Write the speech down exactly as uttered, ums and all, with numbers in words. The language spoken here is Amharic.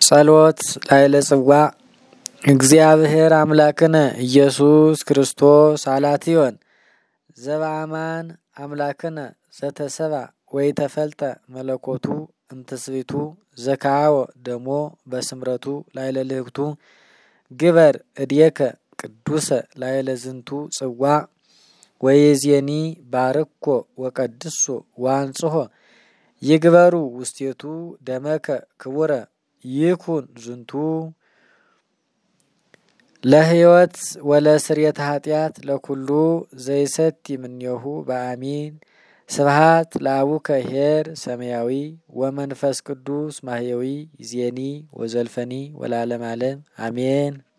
ጸሎት ላይለ ጽዋ እግዚአብሔር አምላክነ ኢየሱስ ክርስቶስ አላትዮን ዘበአማን አምላክነ ዘተሰባ ወይ ተፈልጠ መለኮቱ እንተስቢቱ ዘካዎ ደሞ በስምረቱ ላይለ ልህቅቱ ግበር እድየከ ቅዱሰ ላይለ ዝንቱ ጽዋ ወይዜኒ ባርኮ ወቀድሶ ዋንጽሖ ይግበሩ ውስቴቱ ደመከ ክቡረ ይኩን ዝንቱ ለህይወት ወለስርየተ ኃጢአት ለኩሉ ዘይሰቲ ምኔሁ በአሚን ስብሐት ለአቡከ ኄር ሰማያዊ ወመንፈስ ቅዱስ ማህየዊ ዜኒ ወዘልፈኒ ወለዓለመ ዓለም አሜን።